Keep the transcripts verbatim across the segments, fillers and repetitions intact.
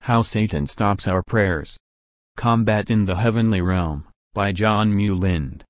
How Satan Stops Our Prayers. Combat in the Heavenly Realm, by John Mulind.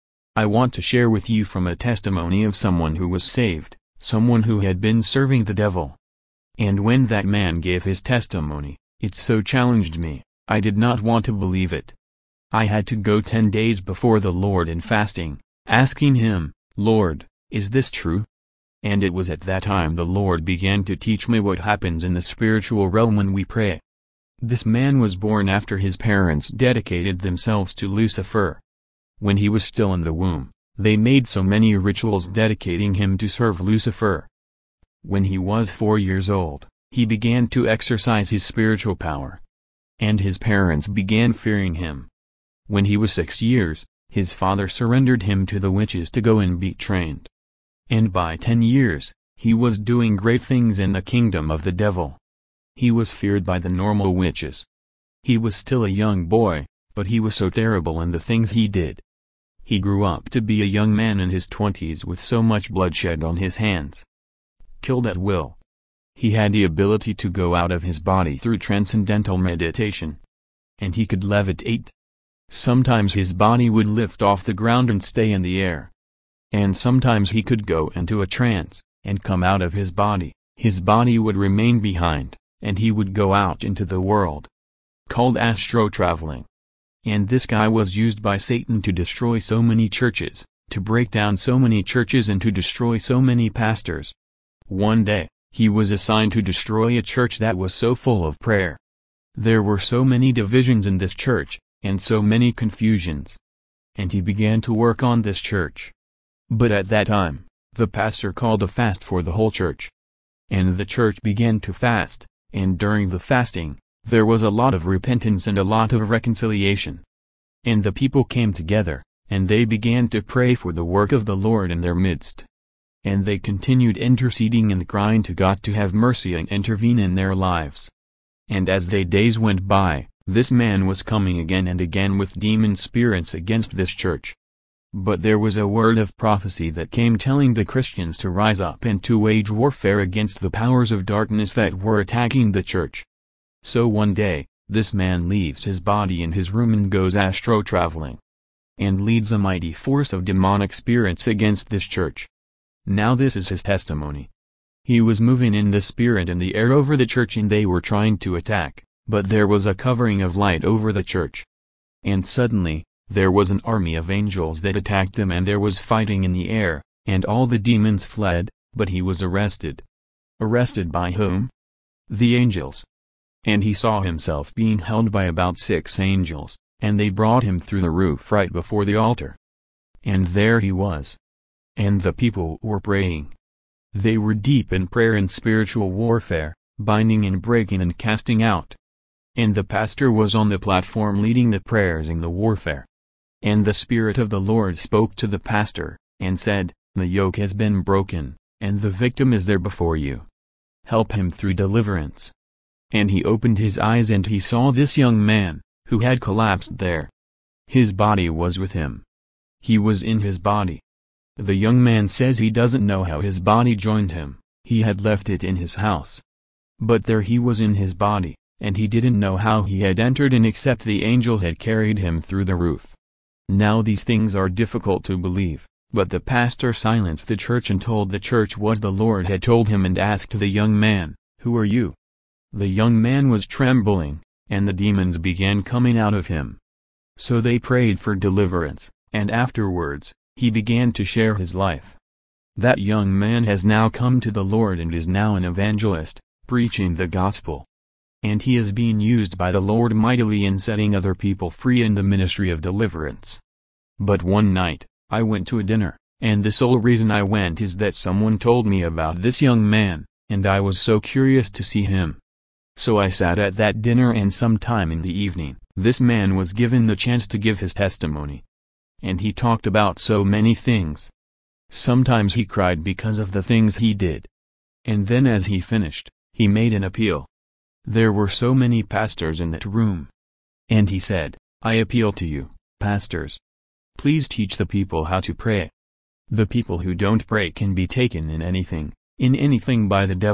I want to share with you from a testimony of someone who was saved, someone who had been serving the devil. And when that man gave his testimony, it so challenged me, I did not want to believe it. I had to go ten days before the Lord in fasting, asking him, Lord, is this true? And it was at that time the Lord began to teach me what happens in the spiritual realm when we pray. This man was born after his parents dedicated themselves to Lucifer. When he was still in the womb, they made so many rituals dedicating him to serve Lucifer. When he was four years old, he began to exercise his spiritual power. And his parents began fearing him. When he was six years, his father surrendered him to the witches to go and be trained. And by ten years, he was doing great things in the kingdom of the devil. He was feared by the normal witches. He was still a young boy, but he was so terrible in the things he did. He grew up to be a young man in his twenties with so much bloodshed on his hands. Killed at will. He had the ability to go out of his body through transcendental meditation. And he could levitate. Sometimes his body would lift off the ground and stay in the air. And sometimes he could go into a trance, and come out of his body, his body would remain behind, and he would go out into the world. Called astro-traveling. And this guy was used by Satan to destroy so many churches, to break down so many churches and to destroy so many pastors. One day, he was assigned to destroy a church that was so full of prayer. There were so many divisions in this church, and so many confusions. And he began to work on this church. But at that time, the pastor called a fast for the whole church. And the church began to fast, and during the fasting, there was a lot of repentance and a lot of reconciliation. And the people came together, and they began to pray for the work of the Lord in their midst. And they continued interceding and crying to God to have mercy and intervene in their lives. And as the days went by, this man was coming again and again with demon spirits against this church. But there was a word of prophecy that came telling the Christians to rise up and to wage warfare against the powers of darkness that were attacking the church. So one day, this man leaves his body in his room and goes astro-traveling. And leads a mighty force of demonic spirits against this church. Now this is his testimony. He was moving in the spirit in the air over the church and they were trying to attack, but there was a covering of light over the church. And suddenly, there was an army of angels that attacked them and there was fighting in the air, and all the demons fled, but he was arrested. Arrested by whom? The angels. And he saw himself being held by about six angels, and they brought him through the roof right before the altar. And there he was. And the people were praying. They were deep in prayer and spiritual warfare, binding and breaking and casting out. And the pastor was on the platform leading the prayers in the warfare. And the Spirit of the Lord spoke to the pastor, and said, the yoke has been broken, and the victim is there before you. Help him through deliverance. And he opened his eyes and he saw this young man, who had collapsed there. His body was with him. He was in his body. The young man says he doesn't know how his body joined him, he had left it in his house. But there he was in his body, and he didn't know how he had entered in except the angel had carried him through the roof. Now these things are difficult to believe, but the pastor silenced the church and told the church what the Lord had told him and asked the young man, who are you? The young man was trembling, and the demons began coming out of him. So they prayed for deliverance, and afterwards, he began to share his life. That young man has now come to the Lord and is now an evangelist, preaching the gospel. And he is being used by the Lord mightily in setting other people free in the ministry of deliverance. But one night, I went to a dinner, and the sole reason I went is that someone told me about this young man, and I was so curious to see him. So I sat at that dinner and sometime in the evening, this man was given the chance to give his testimony. And he talked about so many things. Sometimes he cried because of the things he did. And then as he finished, he made an appeal. There were so many pastors in that room. And he said, I appeal to you, pastors. Please teach the people how to pray. The people who don't pray can be taken in anything, in anything by the devil,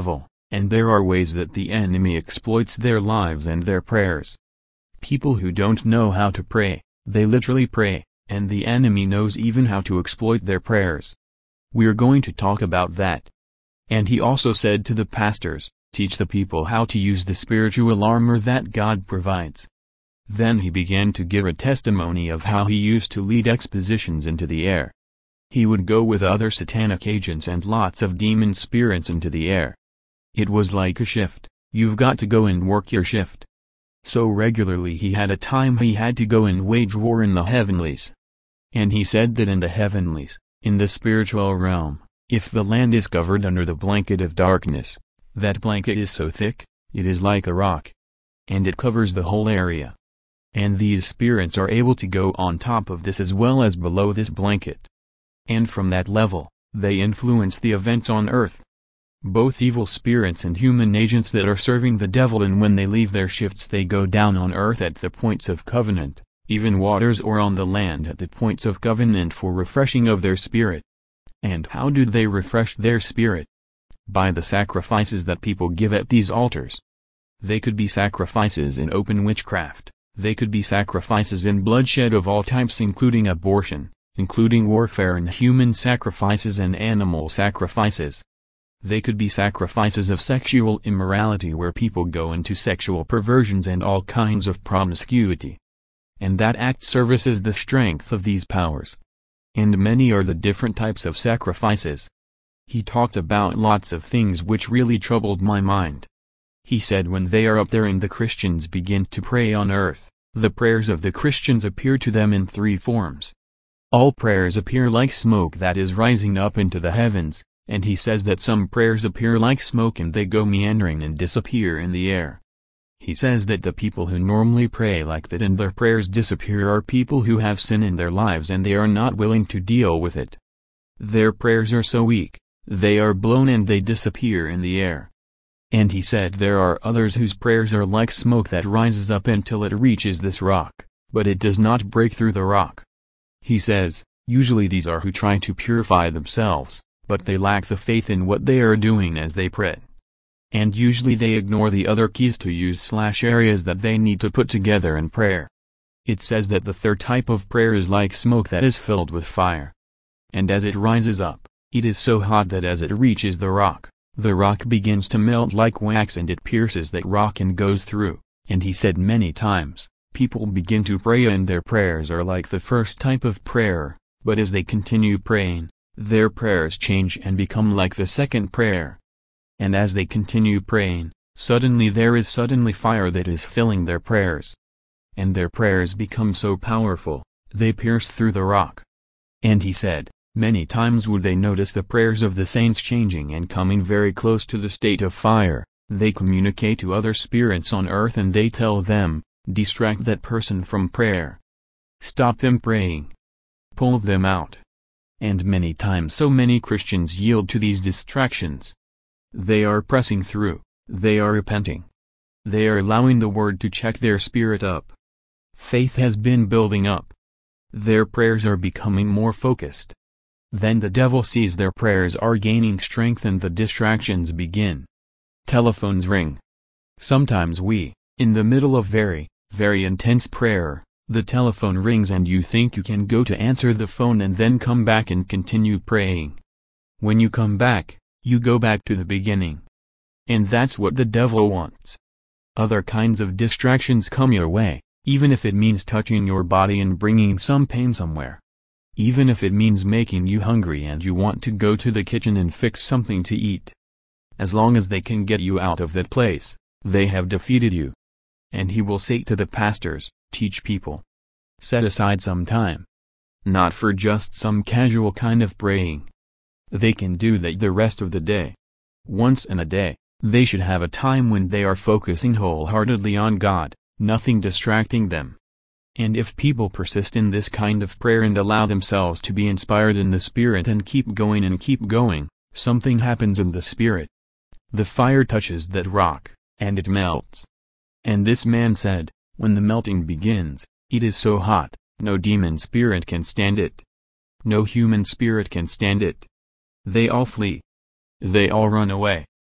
And there are ways that the enemy exploits their lives and their prayers. People who don't know how to pray, they literally pray, and the enemy knows even how to exploit their prayers. We're going to talk about that. And he also said to the pastors, teach the people how to use the spiritual armor that God provides. Then he began to give a testimony of how he used to lead expositions into the air. He would go with other satanic agents and lots of demon spirits into the air. It was like a shift. You've got to go and work your shift. So regularly he had a time he had to go and wage war in the heavenlies. And he said that in the heavenlies, in the spiritual realm, if the land is covered under the blanket of darkness, that blanket is so thick, it is like a rock. And it covers the whole area. And these spirits are able to go on top of this as well as below this blanket. And from that level, they influence the events on earth. Both evil spirits and human agents that are serving the devil, and when they leave their shifts they go down on earth at the points of covenant, even waters or on the land at the points of covenant for refreshing of their spirit. And how do they refresh their spirit? By the sacrifices that people give at these altars. They could be sacrifices in open witchcraft, they could be sacrifices in bloodshed of all types including abortion, including warfare and human sacrifices and animal sacrifices. They could be sacrifices of sexual immorality where people go into sexual perversions and all kinds of promiscuity. And that act services the strength of these powers. And many are the different types of sacrifices. He talked about lots of things which really troubled my mind. He said when they are up there and the Christians begin to pray on earth, the prayers of the Christians appear to them in three forms. All prayers appear like smoke that is rising up into the heavens, and he says that some prayers appear like smoke and they go meandering and disappear in the air. He says that the people who normally pray like that and their prayers disappear are people who have sin in their lives and they are not willing to deal with it. Their prayers are so weak, they are blown and they disappear in the air. And he said there are others whose prayers are like smoke that rises up until it reaches this rock, but it does not break through the rock. He says, usually these are who try to purify themselves, but they lack the faith in what they are doing as they pray. And usually they ignore the other keys to use slash areas that they need to put together in prayer. It says that the third type of prayer is like smoke that is filled with fire. And as it rises up, it is so hot that as it reaches the rock, the rock begins to melt like wax and it pierces that rock and goes through. And he said many times, people begin to pray and their prayers are like the first type of prayer, but as they continue praying, their prayers change and become like the second prayer. And as they continue praying, suddenly there is suddenly fire that is filling their prayers. And their prayers become so powerful, they pierce through the rock. And he said, many times would they notice the prayers of the saints changing and coming very close to the state of fire. They communicate to other spirits on earth and they tell them, distract that person from prayer. Stop them praying. Pull them out. And many times so many Christians yield to these distractions. They are pressing through, they are repenting. They are allowing the word to check their spirit up. Faith has been building up. Their prayers are becoming more focused. Then the devil sees their prayers are gaining strength and the distractions begin. Telephones ring. Sometimes we, in the middle of very, very intense prayer, the telephone rings and you think you can go to answer the phone and then come back and continue praying. When you come back, you go back to the beginning. And that's what the devil wants. Other kinds of distractions come your way, even if it means touching your body and bringing some pain somewhere. Even if it means making you hungry and you want to go to the kitchen and fix something to eat. As long as they can get you out of that place, they have defeated you. And he will say to the pastors, teach people. Set aside some time. Not for just some casual kind of praying. They can do that the rest of the day. Once in a day, they should have a time when they are focusing wholeheartedly on God, nothing distracting them. And if people persist in this kind of prayer and allow themselves to be inspired in the Spirit and keep going and keep going, something happens in the Spirit. The fire touches that rock, and it melts. And this man said, when the melting begins, it is so hot, no demon spirit can stand it. No human spirit can stand it. They all flee. They all run away.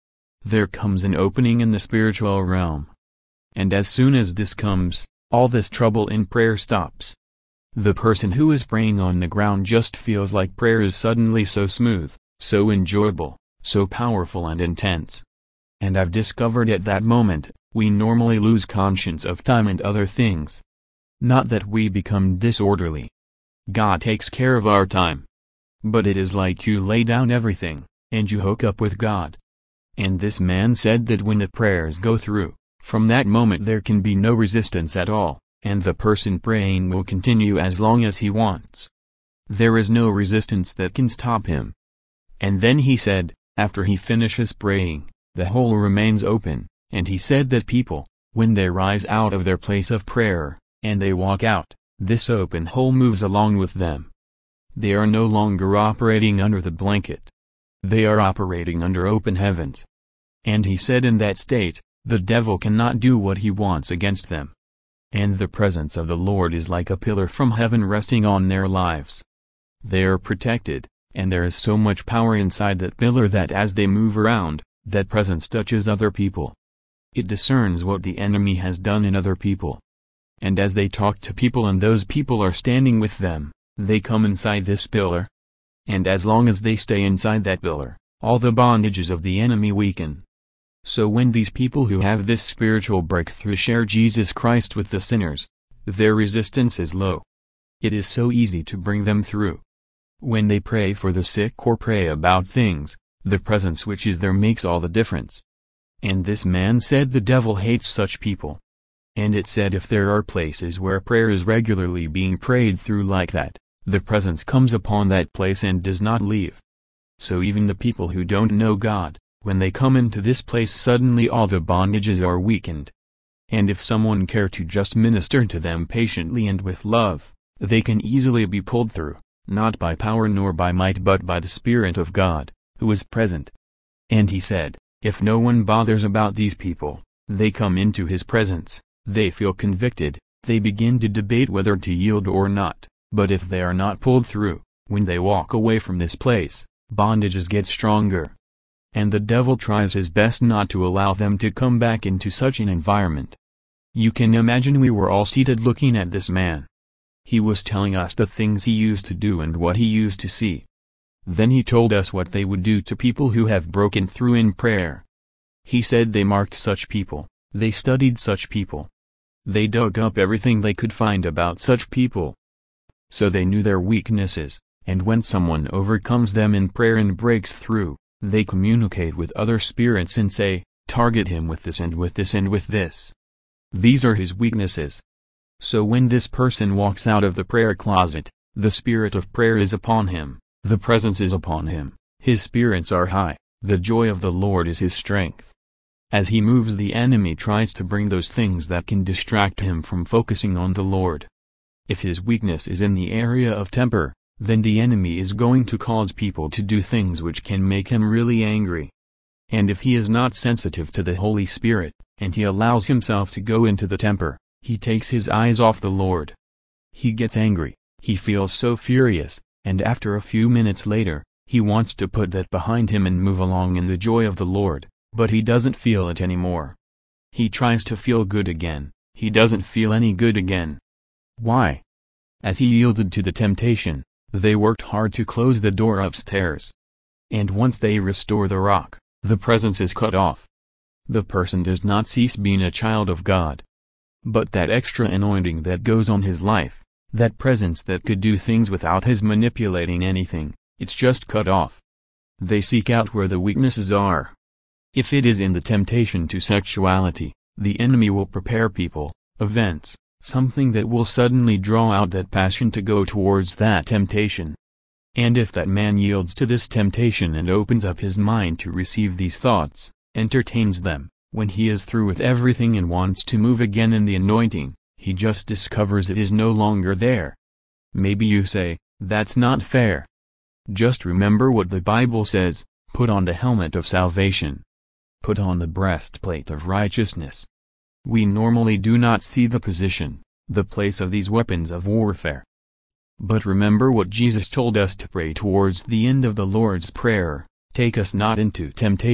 there comes an opening in the spiritual realm. And as soon as this comes, all this trouble in prayer stops. The person who is praying on the ground just feels like prayer is suddenly so smooth, so enjoyable, so powerful and intense. And I've discovered at that moment, we normally lose conscience of time and other things. Not that we become disorderly. God takes care of our time. But it is like you lay down everything, and you hook up with God. And this man said that when the prayers go through, from that moment there can be no resistance at all, and the person praying will continue as long as he wants. There is no resistance that can stop him. And then he said, after he finishes praying, the hole remains open, and he said that people, when they rise out of their place of prayer, and they walk out, this open hole moves along with them. They are no longer operating under the blanket. They are operating under open heavens. And he said in that state, the devil cannot do what he wants against them. And the presence of the Lord is like a pillar from heaven resting on their lives. They are protected, and there is so much power inside that pillar that as they move around, that presence touches other people. It discerns what the enemy has done in other people. And as they talk to people and those people are standing with them, they come inside this pillar. And as long as they stay inside that pillar, all the bondages of the enemy weaken. So when these people who have this spiritual breakthrough share Jesus Christ with the sinners, their resistance is low. It is so easy to bring them through. When they pray for the sick or pray about things, the presence which is there makes all the difference. And this man said the devil hates such people. And it said if there are places where prayer is regularly being prayed through like that, the presence comes upon that place and does not leave. So even the people who don't know God, when they come into this place suddenly all the bondages are weakened. And if someone care to just minister to them patiently and with love, they can easily be pulled through, not by power nor by might but by the Spirit of God, who is present. And he said, if no one bothers about these people, they come into his presence, they feel convicted, they begin to debate whether to yield or not. But if they are not pulled through, when they walk away from this place, bondages get stronger. And the devil tries his best not to allow them to come back into such an environment. You can imagine we were all seated looking at this man. He was telling us the things he used to do and what he used to see. Then he told us what they would do to people who have broken through in prayer. He said they marked such people, they studied such people. They dug up everything they could find about such people. So they knew their weaknesses, and when someone overcomes them in prayer and breaks through, they communicate with other spirits and say, target him with this and with this and with this. These are his weaknesses. So when this person walks out of the prayer closet, the spirit of prayer is upon him, the presence is upon him, his spirits are high, the joy of the Lord is his strength. As he moves, the enemy tries to bring those things that can distract him from focusing on the Lord. If his weakness is in the area of temper, then the enemy is going to cause people to do things which can make him really angry. And if he is not sensitive to the Holy Spirit, and he allows himself to go into the temper, he takes his eyes off the Lord. He gets angry, he feels so furious, and after a few minutes later, he wants to put that behind him and move along in the joy of the Lord, but he doesn't feel it anymore. He tries to feel good again, he doesn't feel any good again. Why? As he yielded to the temptation, they worked hard to close the door upstairs. And once they restore the rock, the presence is cut off. The person does not cease being a child of God. But that extra anointing that goes on his life, that presence that could do things without his manipulating anything, it's just cut off. They seek out where the weaknesses are. If it is in the temptation to sexuality, the enemy will prepare people, events, something that will suddenly draw out that passion to go towards that temptation. And if that man yields to this temptation and opens up his mind to receive these thoughts, entertains them, when he is through with everything and wants to move again in the anointing, he just discovers it is no longer there. Maybe you say, that's not fair. Just remember what the Bible says, put on the helmet of salvation. Put on the breastplate of righteousness. We normally do not see the position, the place of these weapons of warfare. But remember what Jesus told us to pray towards the end of the Lord's Prayer, take us not into temptation,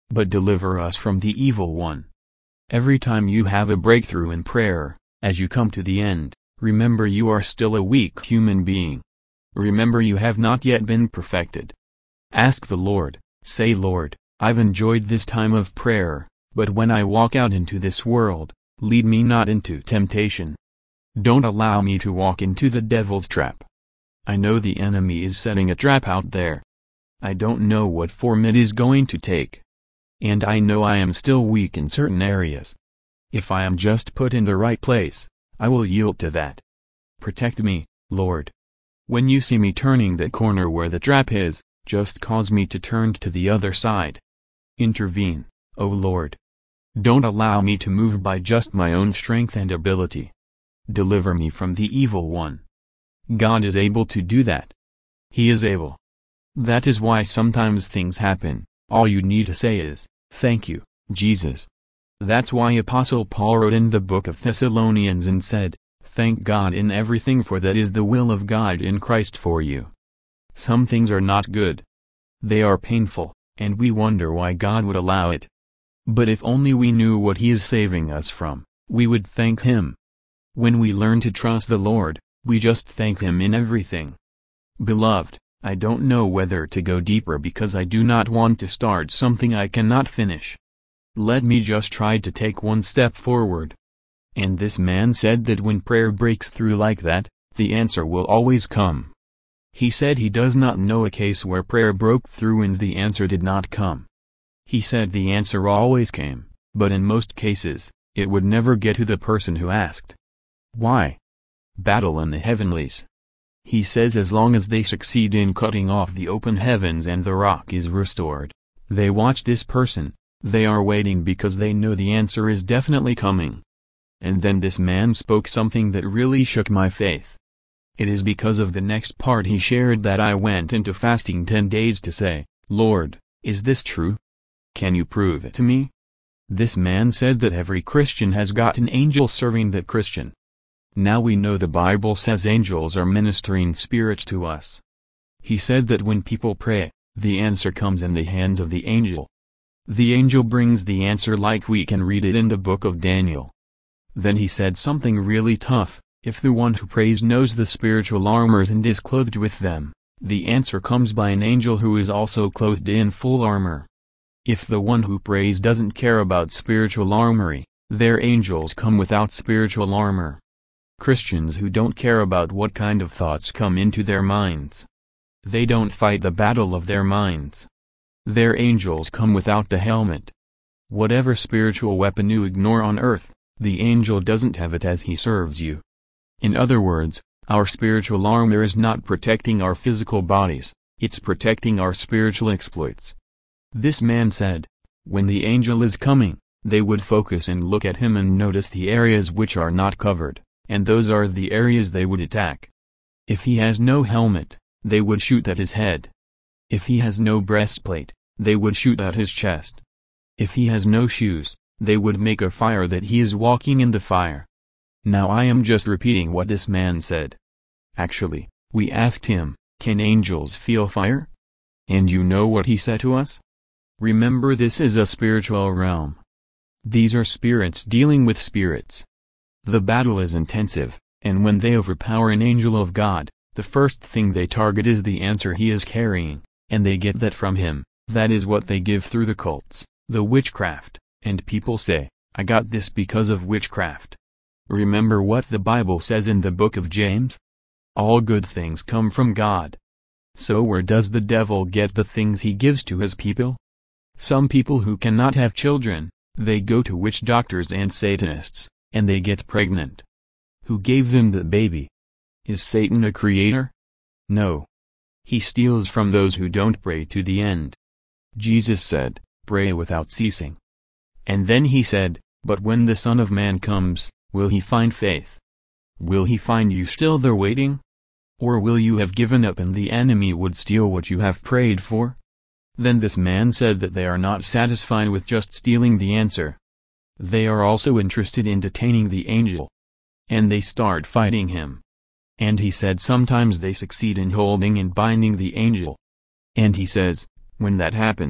but deliver us from the evil one. Every time you have a breakthrough in prayer, as you come to the end, remember you are still a weak human being. Remember you have not yet been perfected. Ask the Lord, say Lord, I've enjoyed this time of prayer, but when I walk out into this world, lead me not into temptation. Don't allow me to walk into the devil's trap. I know the enemy is setting a trap out there. I don't know what form it is going to take. And I know I am still weak in certain areas. If I am just put in the right place, I will yield to that. Protect me, Lord. When you see me turning the corner where the trap is, just cause me to turn to the other side. Intervene, O Lord. Don't allow me to move by just my own strength and ability. Deliver me from the evil one. God is able to do that. He is able. That is why sometimes things happen, all you need to say is, thank you, Jesus. That's why Apostle Paul wrote in the book of Thessalonians and said, thank God in everything, for that is the will of God in Christ for you. Some things are not good. They are painful, and we wonder why God would allow it. But if only we knew what He is saving us from, we would thank Him. When we learn to trust the Lord, we just thank Him in everything. Beloved, I don't know whether to go deeper because I do not want to start something I cannot finish. Let me just try to take one step forward. And this man said that when prayer breaks through like that, the answer will always come. He said he does not know a case where prayer broke through and the answer did not come. He said the answer always came, but in most cases, it would never get to the person who asked. Why? Battle in the heavenlies. He says as long as they succeed in cutting off the open heavens and the rock is restored, they watch this person, they are waiting because they know the answer is definitely coming. And then this man spoke something that really shook my faith. It is because of the next part he shared that I went into fasting ten days to say, Lord, is this true? Can you prove it to me? This man said that every Christian has got an angel serving that Christian. Now we know the Bible says angels are ministering spirits to us. He said that when people pray, the answer comes in the hands of the angel. The angel brings the answer like we can read it in the book of Daniel. Then he said something really tough, if the one who prays knows the spiritual armors and is clothed with them, the answer comes by an angel who is also clothed in full armor. If the one who prays doesn't care about spiritual armory, their angels come without spiritual armor. Christians who don't care about what kind of thoughts come into their minds. They don't fight the battle of their minds. Their angels come without the helmet. Whatever spiritual weapon you ignore on earth, the angel doesn't have it as he serves you. In other words, our spiritual armor is not protecting our physical bodies, it's protecting our spiritual exploits. This man said, when the angel is coming, they would focus and look at him and notice the areas which are not covered, and those are the areas they would attack. If he has no helmet, they would shoot at his head. If he has no breastplate, they would shoot at his chest. If he has no shoes, they would make a fire that he is walking in the fire. Now I am just repeating what this man said. Actually, we asked him, can angels feel fire? And you know what he said to us? Remember, this is a spiritual realm. These are spirits dealing with spirits. The battle is intensive, and when they overpower an angel of God, the first thing they target is the answer he is carrying, and they get that from him. That is what they give through the cults, the witchcraft, and people say, I got this because of witchcraft. Remember what the Bible says in the book of James? All good things come from God. So where does the devil get the things he gives to his people? Some people who cannot have children, they go to witch doctors and Satanists, and they get pregnant. Who gave them the baby? Is Satan a creator? No. He steals from those who don't pray to the end. Jesus said, pray without ceasing. And then he said, but when the Son of Man comes, will he find faith? Will he find you still there waiting? Or will you have given up and the enemy would steal what you have prayed for? Then this man said that they are not satisfied with just stealing the answer. They are also interested in detaining the angel. And they start fighting him. And he said sometimes they succeed in holding and binding the angel. And he says, when that happens,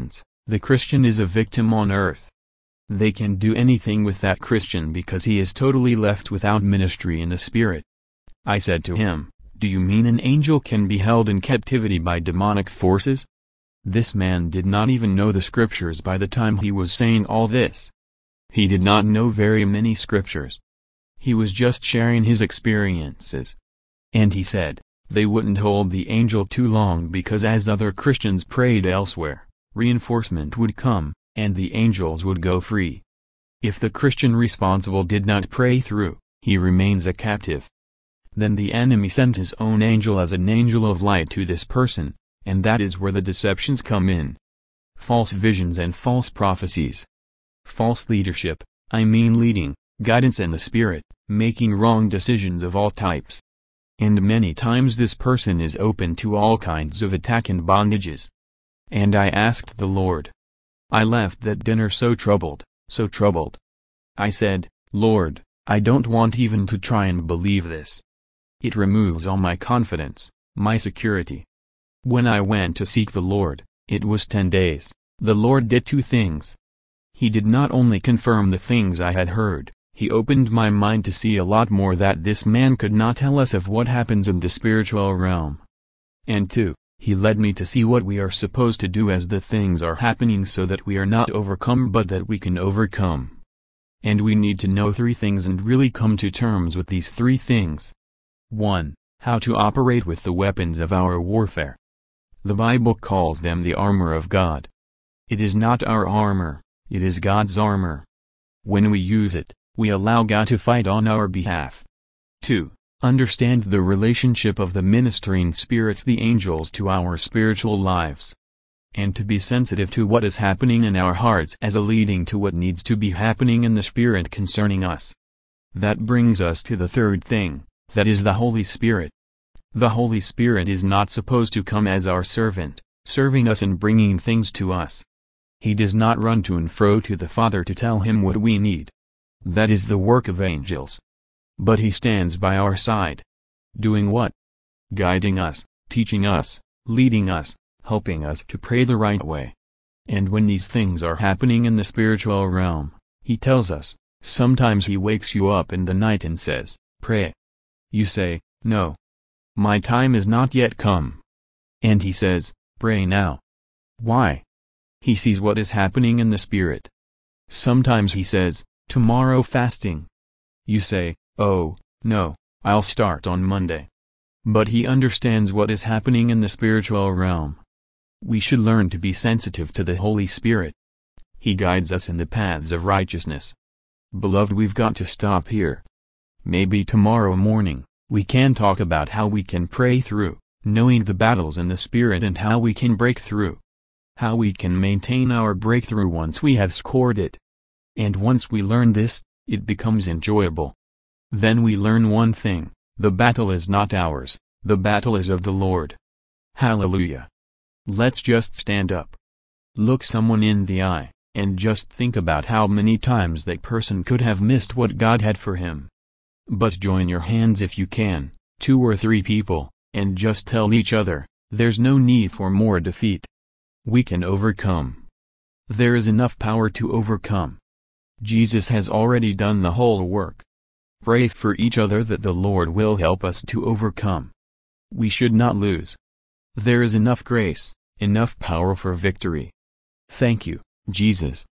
The Christian is a victim on earth. They can do anything with that Christian because he is totally left without ministry in the Spirit. I said to him, "Do you mean an angel can be held in captivity by demonic forces?" This man did not even know the scriptures by the time he was saying all this. He did not know very many scriptures. He was just sharing his experiences. And he said, they wouldn't hold the angel too long because as other Christians prayed elsewhere, reinforcement would come, and the angels would go free. If the Christian responsible did not pray through, he remains a captive. Then the enemy sent his own angel as an angel of light to this person, and that is where the deceptions come in. False visions and false prophecies. False leadership, I mean leading, guidance in the Spirit, making wrong decisions of all types. And many times this person is open to all kinds of attack and bondages. And I asked the Lord. I left that dinner so troubled, so troubled. I said, Lord, I don't want even to try and believe this. It removes all my confidence, my security. When I went to seek the Lord, it was ten days, the Lord did two things. He did not only confirm the things I had heard, he opened my mind to see a lot more that this man could not tell us of what happens in the spiritual realm. And two, he led me to see what we are supposed to do as the things are happening so that we are not overcome but that we can overcome. And we need to know three things and really come to terms with these three things. one. How to operate with the weapons of our warfare. The Bible calls them the armor of God. It is not our armor, it is God's armor. When we use it, we allow God to fight on our behalf. two. Understand the relationship of the ministering spirits, the angels, to our spiritual lives. And to be sensitive to what is happening in our hearts as a leading to what needs to be happening in the Spirit concerning us. That brings us to the third thing, that is the Holy Spirit. The Holy Spirit is not supposed to come as our servant, serving us and bringing things to us. He does not run to and fro to the Father to tell him what we need. That is the work of angels. But he stands by our side. Doing what? Guiding us, teaching us, leading us, helping us to pray the right way. And when these things are happening in the spiritual realm, he tells us, sometimes he wakes you up in the night and says, pray. You say, no. My time is not yet come. And he says, pray now. Why? He sees what is happening in the Spirit. Sometimes he says, tomorrow fasting. You say, oh, no, I'll start on Monday. But he understands what is happening in the spiritual realm. We should learn to be sensitive to the Holy Spirit. He guides us in the paths of righteousness. Beloved, we've got to stop here. Maybe tomorrow morning, we can talk about how we can pray through, knowing the battles in the Spirit and how we can break through. How we can maintain our breakthrough once we have scored it. And once we learn this, it becomes enjoyable. Then we learn one thing, the battle is not ours, the battle is of the Lord. Hallelujah. Let's just stand up. Look someone in the eye, and just think about how many times that person could have missed what God had for him. But join your hands if you can, two or three people, and just tell each other, there's no need for more defeat. We can overcome. There is enough power to overcome. Jesus has already done the whole work. Pray for each other that the Lord will help us to overcome. We should not lose. There is enough grace, enough power for victory. Thank you, Jesus.